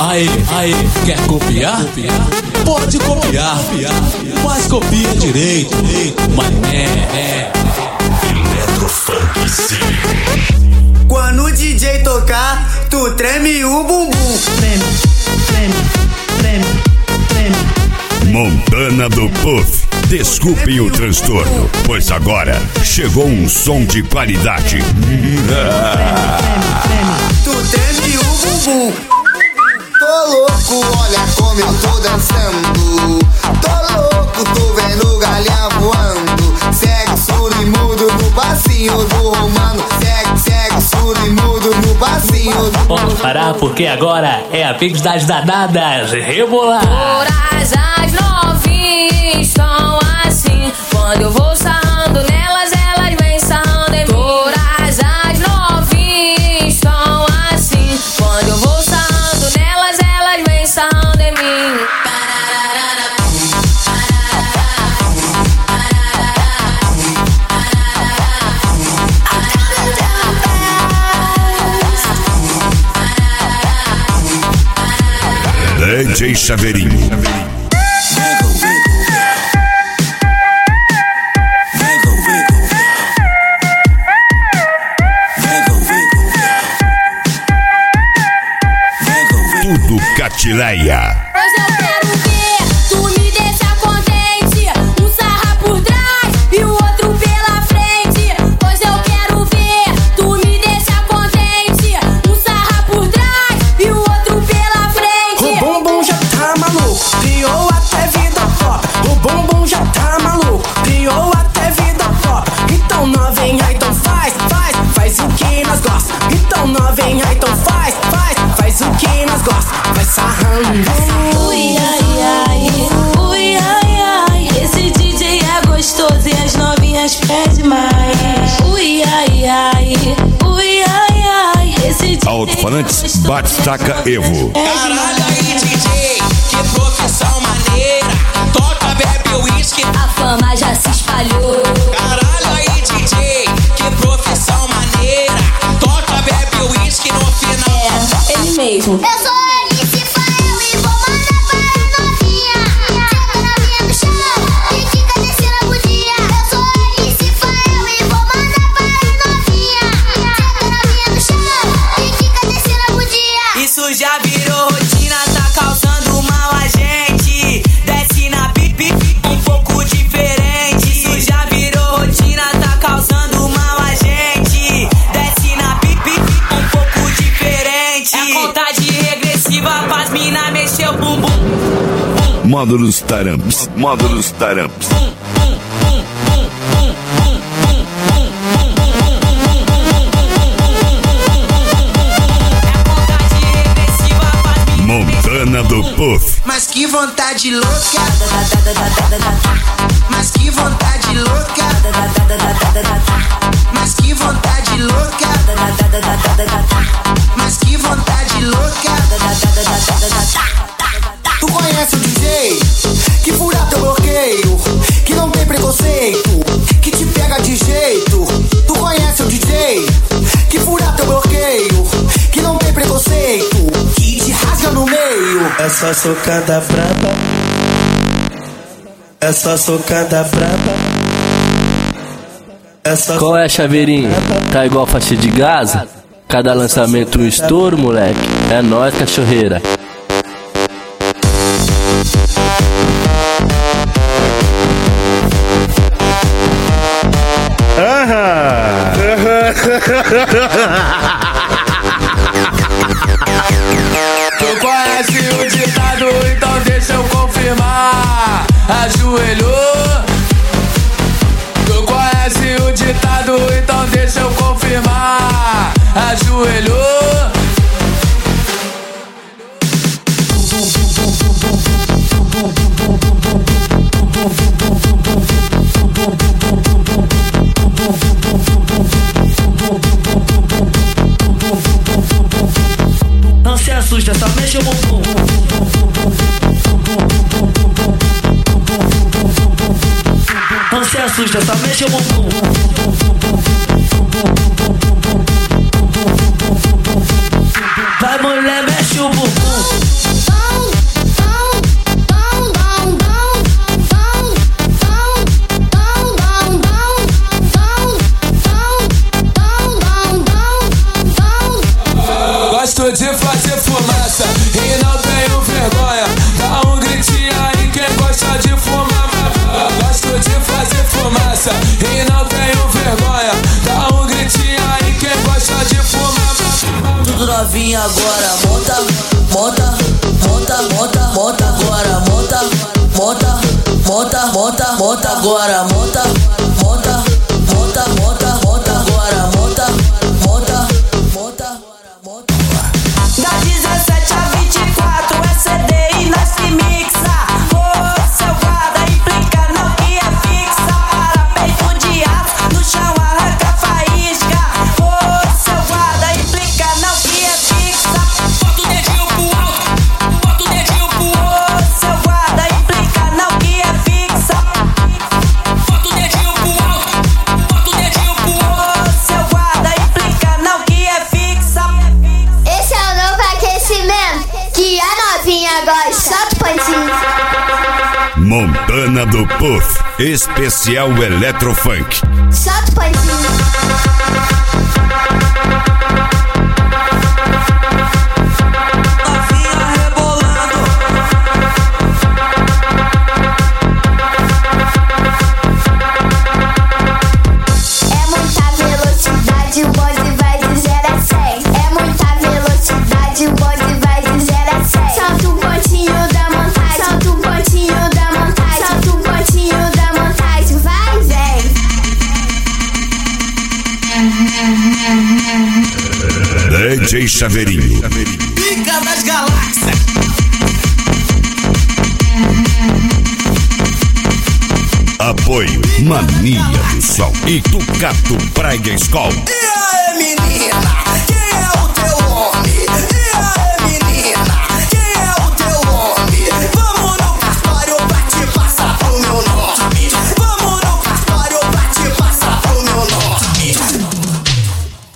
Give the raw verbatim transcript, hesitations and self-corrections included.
Aí, aí, quer copiar? Pode copiar, mas copia direito, mas é, é. Eletrofunk City. Quando o D J tocar, tu treme o bumbum. Treme, treme, treme, treme. Montana do Puff. Desculpem o transtorno, pois agora chegou um som de qualidade. Tu treme o bumbum. Tô louco, olha como eu tô dançando. Tô louco, tô vendo o galhão voando. Segue surdo e mudo no passinho do romano. Segue, segue surdo e mudo no passinho do... Vamos parar porque agora é a vez das danadas rebolar. Todas as novinhas estão assim. Quando eu vou sarrando nelas, elas vêm sarrando em mim. Todas as novinhas estão assim. Quando eu vou sarrando nelas, elas vêm sarrando em mim. D J Chaveirinho. Tudo Catileia. Hoje eu quero ver tu me deixar contente. Um sarra por trás e o outro pela frente. Hoje eu quero ver tu me deixar contente. Um sarra por trás e o outro pela frente. O bumbum já tá maluco, criou até vida própria. O bumbum já tá maluco, criou até vida própria. Então novinha, então faz, faz, faz o que nós gosta. Então novinha, então faz, faz, faz o que nós gosta. Vai sarrando. Ui, ai, ai, ui, ai, ai. Esse D J é gostoso e as novinhas pedem mais. Ui, ai, ai, ui, ai, ai. Esse D J Alto-falantes Batistaca Evo. Caralho aí, D J, que profissão maneira. Toca, bebe uísque. A fama já se espalhou. Caralho aí, D J, que profissão maneira. Toca, bebe uísque no final. É, ele mesmo. Eu sou Alice Fael e vou mandar para a novinha. Senta na minha no chão e fica descendo a budinha. Eu sou Alice Fael e vou mandar para a novinha. Senta na minha no chão e fica descendo a budinha. Isso já virou rotina, tá causando mal a gente. Desce na pipi, um pouco diferente. Isso já virou rotina, tá causando mal a gente. Desce na pipi, um pouco diferente. É contagem regressiva pras mina mexer o bumbum. Módulos Taramps. Módulos Taramps. Montana do Puff. Mas que vontade louca. Mas que vontade louca. Mas que vontade louca. Mas que vontade louca. Tu conhece o D J que fura teu bloqueio, que não tem preconceito, que te pega de jeito. Tu conhece o D J que fura teu bloqueio, que não tem preconceito, que te rasga no meio. É só socada braba. É só socada braba. É só. Qual é, Chaveirinho? Tá igual faixa de Gaza? Cada lançamento um estouro, moleque. É nóis, cachorreira. Tu conhece o ditado, então deixa eu confirmar. Ajoelhou. Tu conhece o ditado, então deixa eu confirmar. Ajoelhou. Não se assusta, só mexe o bumbum. Não se assusta, só mexe o bumbum. Vai, mulher, mexe o bumbum. Gosto de fazer fumaça e não tenho vergonha. Dá um gritinho aí quem gosta de fumar. Gosto de fazer fumaça e não tenho vergonha. Dá um gritinho aí quem gosta de fumar. Tudo novinha agora, monta, monta, monta, monta, monta agora, monta, monta, monta, monta, monta agora, monta, monta, monta, monta, monta agora, monta, monta, monta, monta. Da dezessete a vinte e quatro é C D e nós que mixa. Ô, seu guarda, implica não que é fixa. Para peito de aço, no chão arranca faísca. Ô, seu guarda, implica não que é fixa. Bota o dedinho pro alto, bota o dedinho pro alto. Ô, seu guarda, implica não que é fixa. Bota o dedinho pro alto, bota o dedinho pro alto. Ô, seu guarda, implica não que é fixa. Esse é o novo aquecimento que a novinha gosta. Solta o pontinho. Montana do Puff, especial Eletrofunk. Solta o pontinho. É muita velocidade, o bonde vai de zero a cem. É muita velocidade, o bonde vai de zero a cem. Solta o pontinho da montagem, solta o pontinho da montagem, solta o pontinho da montagem, vai, vem. D J Chaveirinho. Pica das galáxias. Apoio Mania do Sol e Ducato Praia Escola. E aí, menino?